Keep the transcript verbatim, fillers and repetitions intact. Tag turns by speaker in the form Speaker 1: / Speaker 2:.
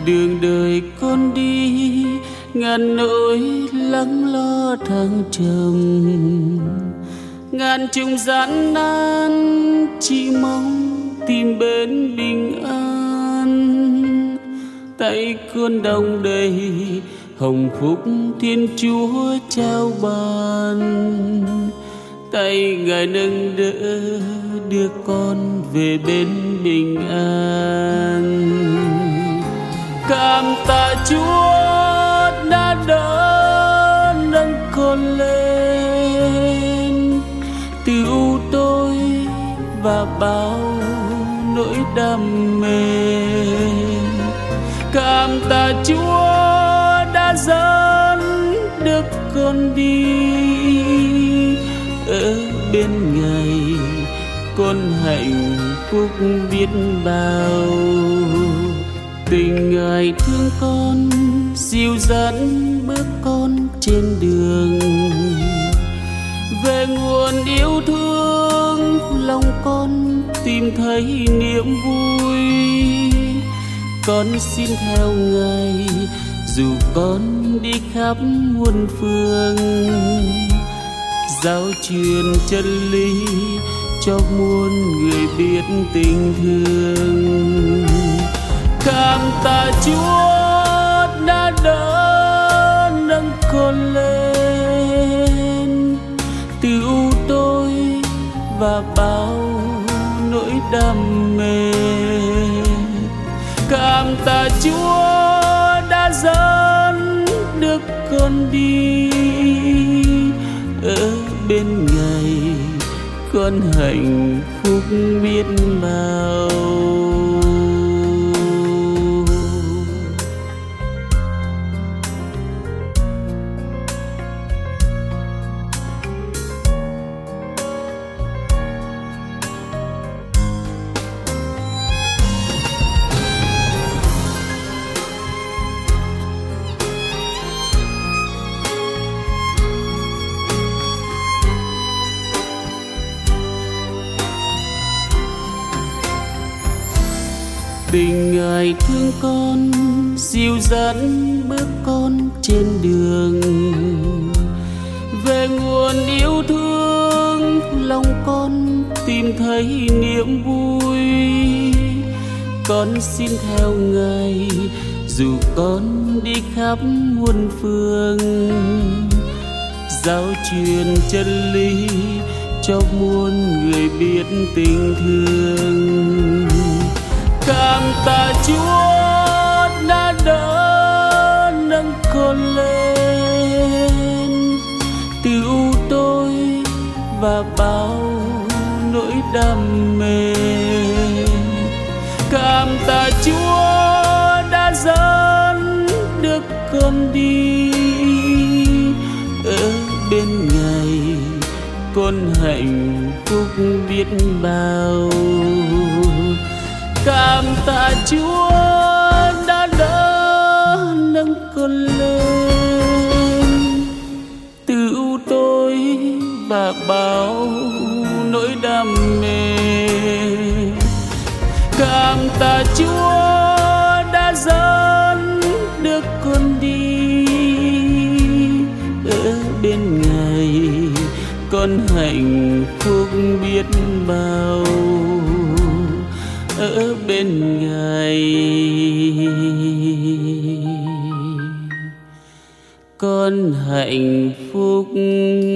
Speaker 1: đường đời con đi ngàn nỗi lắng lo thăng trầm, ngàn trùng gian nan chỉ mong tìm bên bình an. Tay con đong đầy hồng phúc Thiên Chúa trao ban, tay Ngài nâng đỡ đưa con về bên bình an. Cảm tạ Chúa đã đỡ nâng con lên từ u tối và bao nỗi đam mê. Cảm tạ Chúa đã dẫn được con đi, ở bên Ngài con hạnh phúc biết bao. Tình Ngài thương con dìu dắt bước con trên đường, về nguồn yêu thương lòng con tìm thấy niềm vui. Con xin theo Ngài dù con đi khắp muôn phương, giáo truyền chân lý cho muôn người biết tình thương. Cảm tạ Chúa đã đỡ nâng con lên từ u tối và bao nỗi đam mê. Cảm tạ Chúa đã dẫn được con đi, ở bên Ngài con hạnh phúc biết bao. Tình Ngài thương con dìu dắt bước con trên đường, về nguồn yêu thương lòng con tìm thấy niềm vui. Con xin theo Ngài dù con đi khắp muôn phương, giáo truyền chân lý cho muôn người biết tình thương. Cảm tạ Chúa đã đỡ nâng con lên từ u tối và bao nỗi đam mê. Cảm tạ Chúa đã dẫn được con đi, ở bên Ngài con hạnh phúc biết bao. Cảm tạ Chúa đã đỡ nâng con lên từ u tối và bao nỗi đam mê. Cảm tạ Chúa đã dẫn được con đi, ở bên Ngài con hạnh phúc biết bao. Ở bên Ngài con hạnh phúc